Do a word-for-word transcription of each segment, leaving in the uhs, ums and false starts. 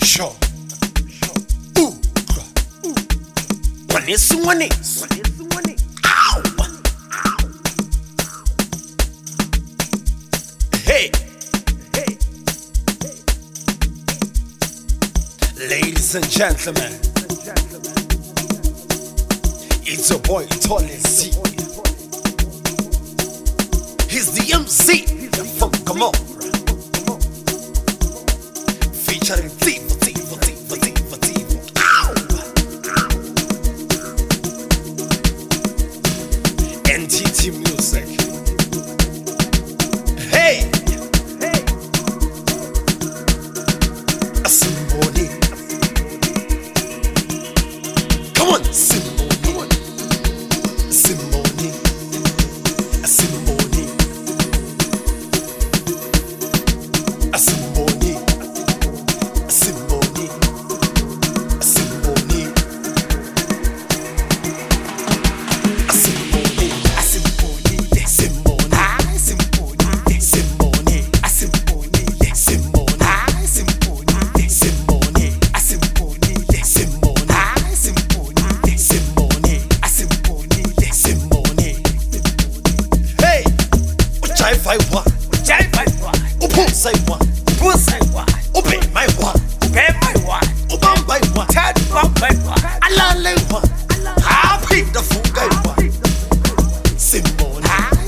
Sure. Ooh. When it's when it's ow. Hey. Hey. Ladies and gentlemen, it's your boy Tolly C. He's the M C from Gomorrah, featuring Tivo, Tivo, Tivo, Tivo, Tivo. Ow! N T T Music. Hey! Hey! Simone. Come on, Simone. Simone. Simone. Simone. Simone. Simone. Say what? Say what? Upu say what? Upu say what? Upe my what? Upe my what? Ubam by what? Tad bam by what? Allah le what? Happy the fool guy what? Simone.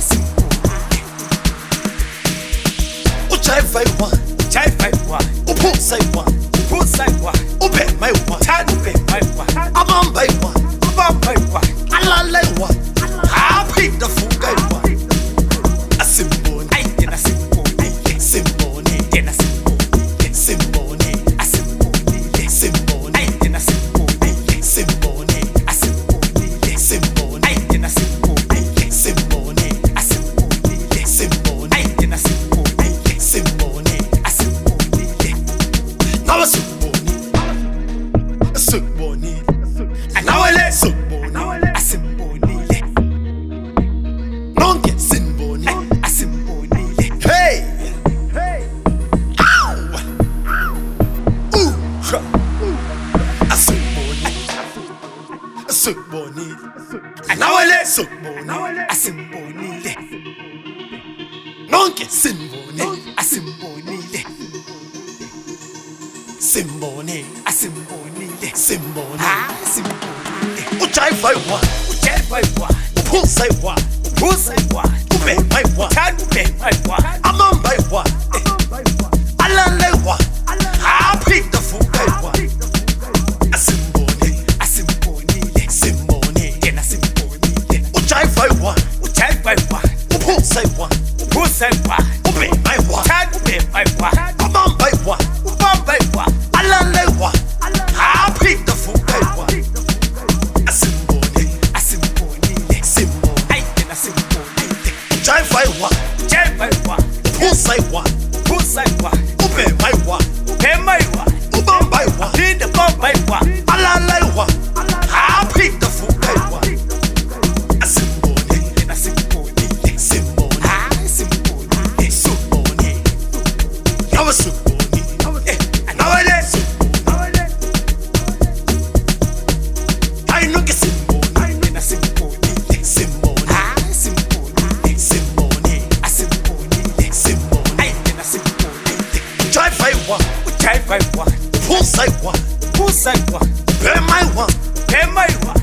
Uchai fai what? Uchai fai what? Upu say what? Upu say what? Upe my what? Tad upe my what? Abam by what? Ubam by what? Allah le what? Happy the fool guy what? Simone, Simone, Simone, Simone, Simone, Simone, now Simone, Simone, and now I let Simone, Simone, non get Simone. Hey! Hey! Ow! Ooh! A Simone. A Simone. And now I let Simone. A Simone. Non che Simone. A Simone. Simone. A Simone. Simone. Ah, Simone. Uchai fai what? Uchai fai what? Upu say what? Upu say what? Upe my what? Tad upe my what? Amam by what? Allah le what? Happy the fool guy what? A Simone. A Simone. Simone. Dena Simone. Uchai fai what? Uchai fai what? Upu say what? Upu say what? Upe my what? Tad upe my what? Amam by what? Ubam by what? Allah le what? Happy the fool guy what? A Simone. A Simone. Simone. Ay, dena Simone. Uchai fai what? Uchai fai what? Upu say what? Upu say what? Upe my what? Upe my what? Ubam by what? Did the bomb by what? Allah le what? Happy the fool guy what? A Simone. A Simone. Simone. Ah, Simone. Simone. Now a Simone. Now I let Simone. I know que Simone. A Simone. Simone. Ah, Simone. Simone. A Simone. Simone. Ay, a Simone. Uchai fai what? Uchai fai what? Who say what? Who say what? Pay my what? Pay my what?